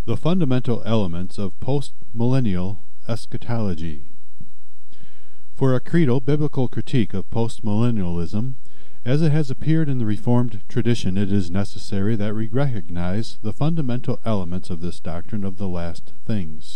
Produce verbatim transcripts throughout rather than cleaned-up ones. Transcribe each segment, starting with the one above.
The fundamental elements of postmillennial eschatology. For a creedal biblical critique of postmillennialism, as it has appeared in the Reformed tradition, it is necessary that we recognize the fundamental elements of this doctrine of the last things.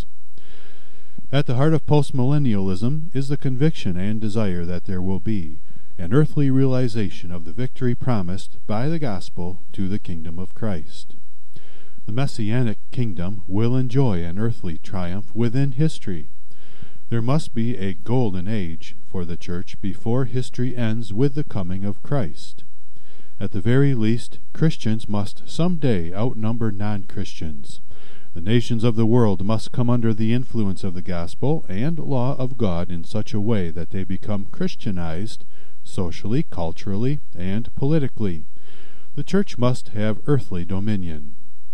At the heart of postmillennialism is the conviction and desire that there will be an earthly realization of the victory promised by the gospel to the kingdom of Christ. The Messianic kingdom will enjoy an earthly triumph within history. There must be a golden age for the church before history ends with the coming of Christ. At the very least, Christians must someday outnumber non-Christians. The nations of the world must come under the influence of the gospel and law of God in such a way that they become Christianized socially, culturally, and politically. The church must have earthly dominion.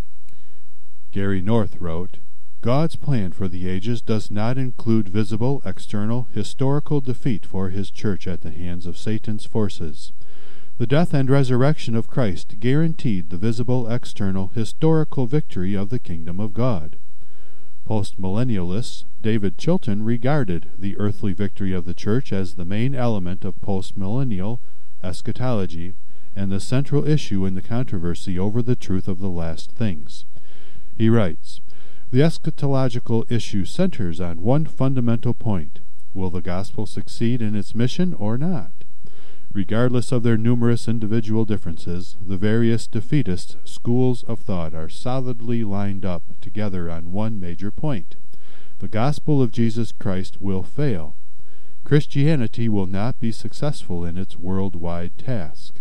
Gary North wrote, God's plan for the ages does not include visible, external, historical defeat for his church at the hands of Satan's forces. The death and resurrection of Christ guaranteed the visible, external, historical victory of the kingdom of God. Postmillennialists David Chilton regarded the earthly victory of the church as the main element of postmillennial eschatology and the central issue in the controversy over the truth of the last things. He writes, The eschatological issue centers on one fundamental point. Will the gospel succeed in its mission or not? Regardless of their numerous individual differences, the various defeatist schools of thought are solidly lined up together on one major point. The gospel of Jesus Christ will fail. Christianity will not be successful in its worldwide task.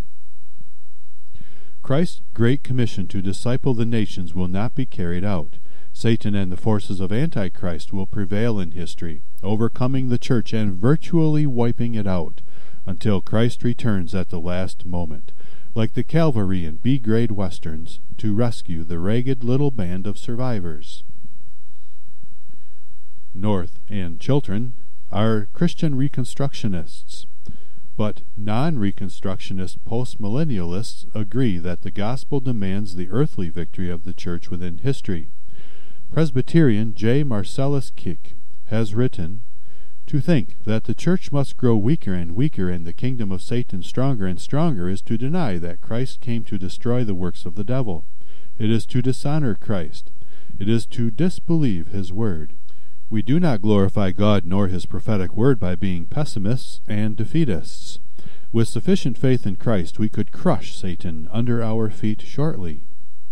Christ's great commission to disciple the nations will not be carried out. Satan and the forces of Antichrist will prevail in history, overcoming the church and virtually wiping it out, until Christ returns at the last moment, like the cavalry in B-grade westerns, to rescue the ragged little band of survivors. North and Chilton are Christian Reconstructionists, but non-Reconstructionist postmillennialists agree that the gospel demands the earthly victory of the church within history. Presbyterian J. Marcellus Kick has written, To think that the church must grow weaker and weaker and the kingdom of Satan stronger and stronger is to deny that Christ came to destroy the works of the devil. It is to dishonor Christ. It is to disbelieve his word. We do not glorify God nor his prophetic word by being pessimists and defeatists. With sufficient faith in Christ, we could crush Satan under our feet shortly.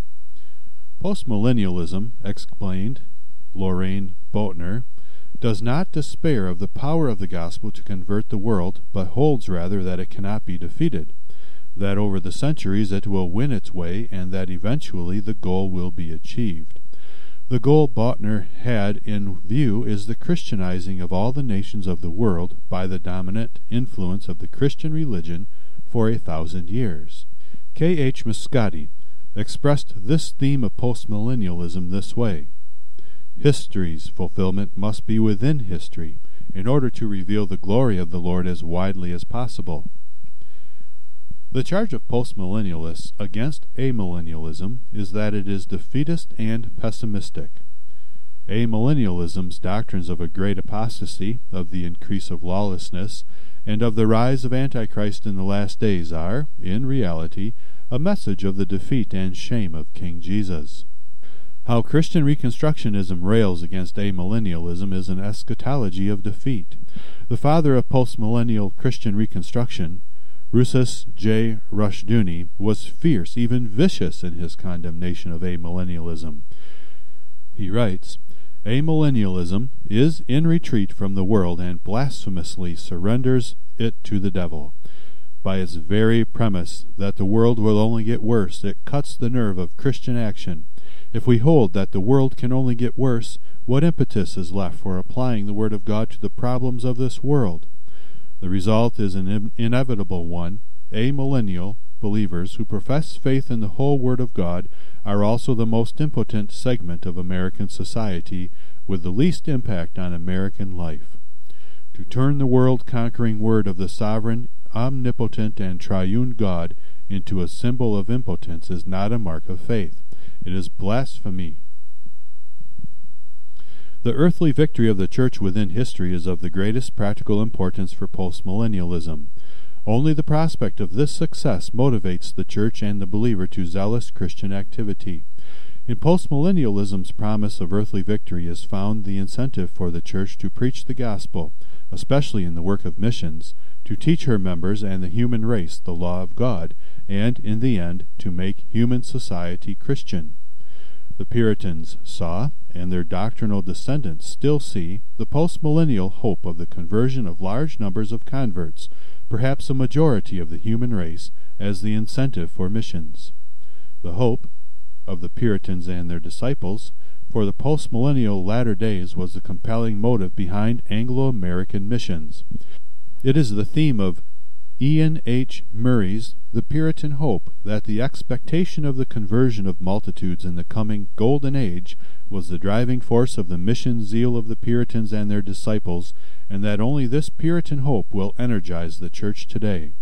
Postmillennialism, explained Lorraine Boatner, does not despair of the power of the gospel to convert the world, but holds rather that it cannot be defeated, that over the centuries it will win its way, and that eventually the goal will be achieved. The goal Boatner had in view is the Christianizing of all the nations of the world by the dominant influence of the Christian religion for a thousand years. K. H. Muscati expressed this theme of postmillennialism this way. History's fulfillment must be within history, in order to reveal the glory of the Lord as widely as possible. The charge of postmillennialists against amillennialism is that it is defeatist and pessimistic. Amillennialism's doctrines of a great apostasy, of the increase of lawlessness, and of the rise of Antichrist in the last days are, in reality, a message of the defeat and shame of King Jesus. How Christian Reconstructionism rails against amillennialism is an eschatology of defeat. The father of postmillennial Christian Reconstruction, Rousas J. Rushdoony, was fierce, even vicious in his condemnation of amillennialism. He writes, Amillennialism is in retreat from the world and blasphemously surrenders it to the devil. By its very premise that the world will only get worse, it cuts the nerve of Christian action. If we hold that the world can only get worse, what impetus is left for applying the Word of God to the problems of this world? The result is an inevitable one. Amillennial believers who profess faith in the whole Word of God are also the most impotent segment of American society with the least impact on American life. To turn the world-conquering word of the sovereign, omnipotent, and triune God into a symbol of impotence is not a mark of faith. It is blasphemy. The earthly victory of the Church within history is of the greatest practical importance for postmillennialism. Only the prospect of this success motivates the Church and the believer to zealous Christian activity. In postmillennialism's promise of earthly victory is found the incentive for the Church to preach the gospel, especially in the work of missions, to teach her members and the human race the law of God, and, in the end, to make human society Christian. The Puritans saw, and their doctrinal descendants still see, the postmillennial hope of the conversion of large numbers of converts, perhaps a majority of the human race, as the incentive for missions. The hope of the Puritans and their disciples for the postmillennial latter days was the compelling motive behind Anglo-American missions. It is the theme of Ian H. Murray's The Puritan Hope that the expectation of the conversion of multitudes in the coming Golden Age was the driving force of the mission zeal of the Puritans and their disciples, and that only this Puritan hope will energize the Church today.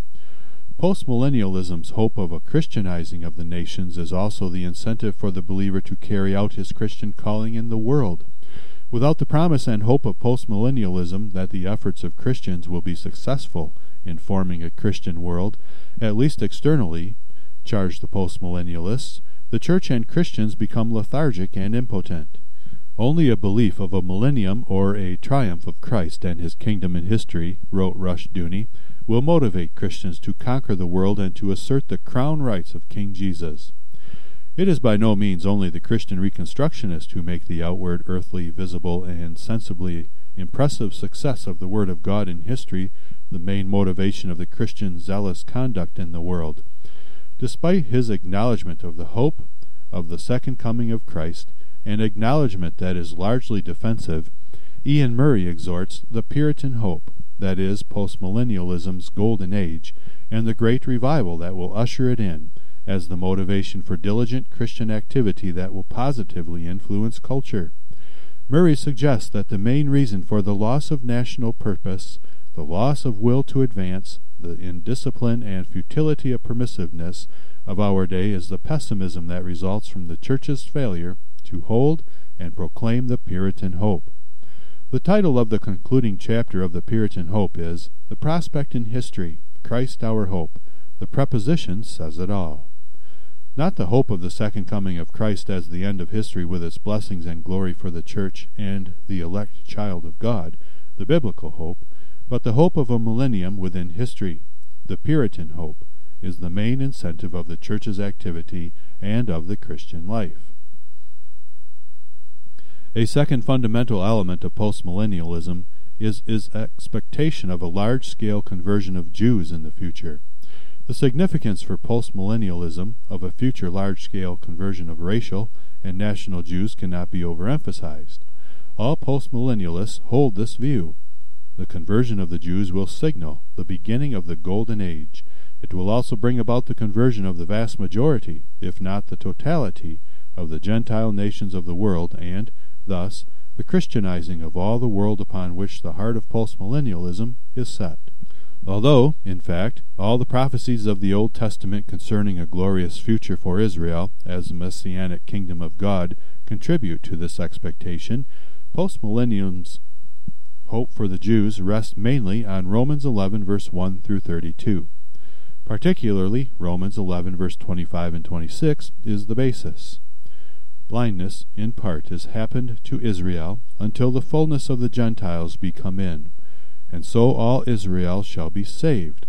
Postmillennialism's hope of a Christianizing of the nations is also the incentive for the believer to carry out his Christian calling in the world. Without the promise and hope of postmillennialism that the efforts of Christians will be successful in forming a Christian world, at least externally, charge the postmillennialists, the Church and Christians become lethargic and impotent. Only a belief of a millennium or a triumph of Christ and his kingdom in history, wrote Rushdoony, will motivate Christians to conquer the world and to assert the crown rights of King Jesus. It is by no means only the Christian Reconstructionists who make the outward, earthly, visible, and sensibly impressive success of the Word of God in history the main motivation of the Christian zealous conduct in the world. Despite his acknowledgment of the hope of the second coming of Christ, an acknowledgment that is largely defensive, Ian Murray exhorts the Puritan hope, that is, postmillennialism's golden age, and the great revival that will usher it in, as the motivation for diligent Christian activity that will positively influence culture. Murray suggests that the main reason for the loss of national purpose, the loss of will to advance, the indiscipline and futility of permissiveness of our day is the pessimism that results from the Church's failure to hold and proclaim the Puritan hope. The title of the concluding chapter of the Puritan Hope is The Prospect in History, Christ Our Hope. The preposition says it all. Not the hope of the second coming of Christ as the end of history with its blessings and glory for the Church and the elect child of God, the biblical hope, but the hope of a millennium within history. The Puritan hope is the main incentive of the Church's activity and of the Christian life. A second fundamental element of postmillennialism is its expectation of a large-scale conversion of Jews in the future. The significance for postmillennialism of a future large-scale conversion of racial and national Jews cannot be overemphasized. All postmillennialists hold this view. The conversion of the Jews will signal the beginning of the Golden Age. It will also bring about the conversion of the vast majority, if not the totality, of the Gentile nations of the world and, thus, the Christianizing of all the world upon which the heart of postmillennialism is set. Although, in fact, all the prophecies of the Old Testament concerning a glorious future for Israel as the Messianic kingdom of God contribute to this expectation, postmillennium's hope for the Jews rests mainly on Romans eleven verse one through thirty-two. Particularly, Romans eleven verse twenty-five and twenty-six is the basis. Blindness, in part, is happened to Israel until the fullness of the Gentiles be come in, and so all Israel shall be saved.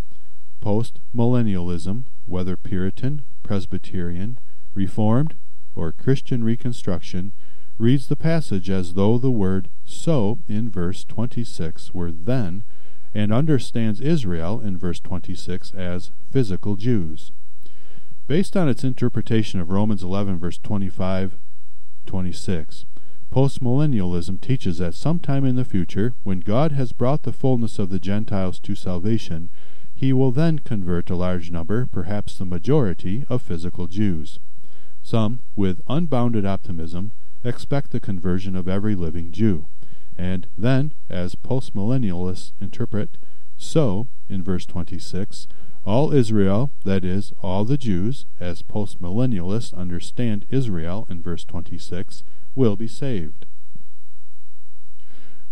Post-millennialism, whether Puritan, Presbyterian, Reformed, or Christian Reconstruction, reads the passage as though the word so in verse twenty-six were then, and understands Israel in verse twenty-six as physical Jews. Based on its interpretation of Romans eleven verse twenty-five to twenty-six, postmillennialism teaches that sometime in the future, when God has brought the fullness of the Gentiles to salvation, he will then convert a large number, perhaps the majority, of physical Jews. Some, with unbounded optimism, expect the conversion of every living Jew. And then, as postmillennialists interpret, so, in verse twenty-six, all Israel, that is, all the Jews, as postmillennialists understand Israel in verse twenty-six, will be saved.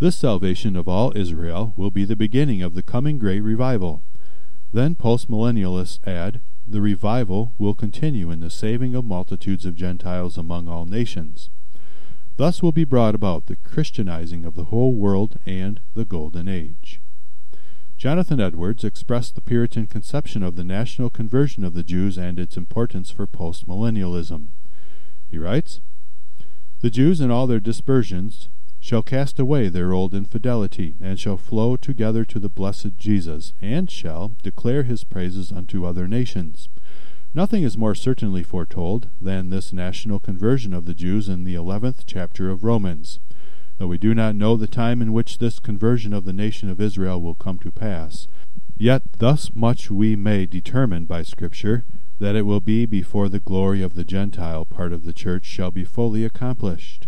This salvation of all Israel will be the beginning of the coming great revival. Then postmillennialists add, the revival will continue in the saving of multitudes of Gentiles among all nations. Thus will be brought about the Christianizing of the whole world and the Golden Age. Jonathan Edwards expressed the Puritan conception of the national conversion of the Jews and its importance for postmillennialism. He writes, "The Jews in all their dispersions shall cast away their old infidelity, and shall flow together to the blessed Jesus, and shall declare his praises unto other nations. Nothing is more certainly foretold than this national conversion of the Jews in the eleventh chapter of Romans. Though we do not know the time in which this conversion of the nation of Israel will come to pass, yet thus much we may determine by Scripture, that it will be before the glory of the Gentile part of the church shall be fully accomplished."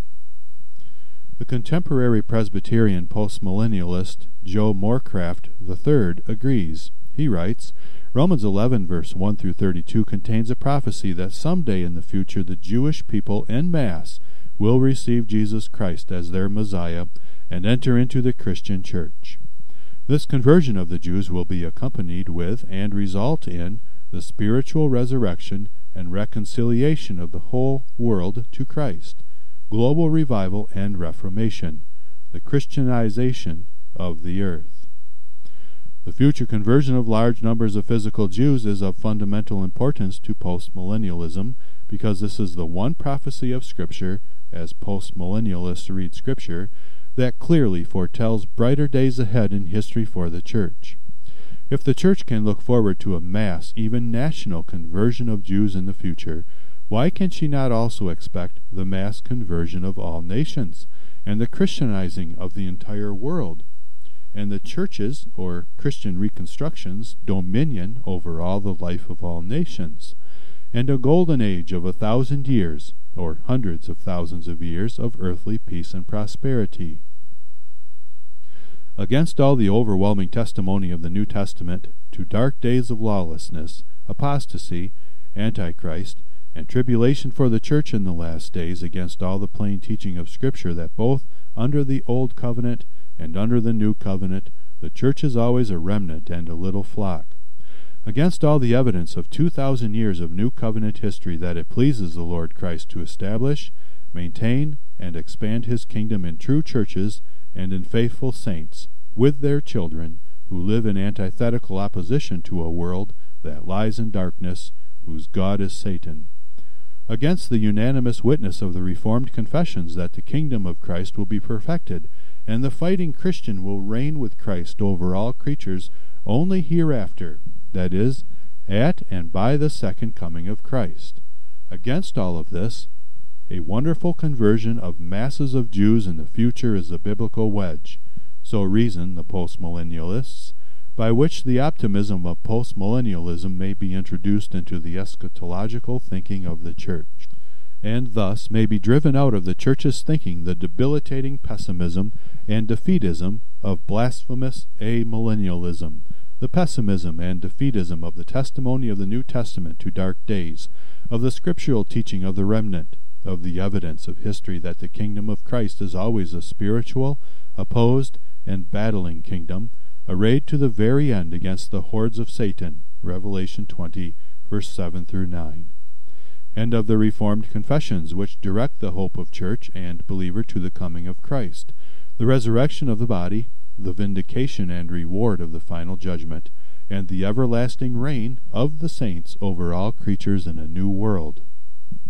The contemporary Presbyterian postmillennialist Joe Morecraft the third agrees. He writes, Romans eleven verse one through thirty-two contains a prophecy that someday in the future the Jewish people en masse will receive Jesus Christ as their Messiah and enter into the Christian church. This conversion of the Jews will be accompanied with and result in the spiritual resurrection and reconciliation of the whole world to Christ, global revival and reformation, the Christianization of the earth. The future conversion of large numbers of physical Jews is of fundamental importance to postmillennialism because this is the one prophecy of Scripture, as postmillennialists read Scripture, that clearly foretells brighter days ahead in history for the Church. If the Church can look forward to a mass, even national conversion of Jews in the future, why can she not also expect the mass conversion of all nations, and the Christianizing of the entire world, and the Church's, or Christian Reconstruction's, dominion over all the life of all nations, and a golden age of a thousand years, or hundreds of thousands of years, of earthly peace and prosperity? Against all the overwhelming testimony of the New Testament to dark days of lawlessness, apostasy, Antichrist, and tribulation for the church in the last days, against all the plain teaching of Scripture that both under the Old Covenant and under the New Covenant the church is always a remnant and a little flock, against all the evidence of two thousand years of New Covenant history that it pleases the Lord Christ to establish, maintain, and expand his kingdom in true churches and in faithful saints, with their children, who live in antithetical opposition to a world that lies in darkness, whose god is Satan. Against the unanimous witness of the Reformed confessions that the kingdom of Christ will be perfected, and the fighting Christian will reign with Christ over all creatures only hereafter, that is, at and by the second coming of Christ. Against all of this, a wonderful conversion of masses of Jews in the future is the biblical wedge, so reason the postmillennialists, by which the optimism of postmillennialism may be introduced into the eschatological thinking of the Church, and thus may be driven out of the Church's thinking the debilitating pessimism and defeatism of blasphemous amillennialism, the pessimism and defeatism of the testimony of the New Testament to dark days, of the scriptural teaching of the remnant, of the evidence of history that the kingdom of Christ is always a spiritual, opposed, and battling kingdom, arrayed to the very end against the hordes of Satan, Revelation twenty, verse seven through nine, and of the Reformed confessions which direct the hope of church and believer to the coming of Christ, the resurrection of the body, the vindication and reward of the final judgment, and the everlasting reign of the saints over all creatures in a new world.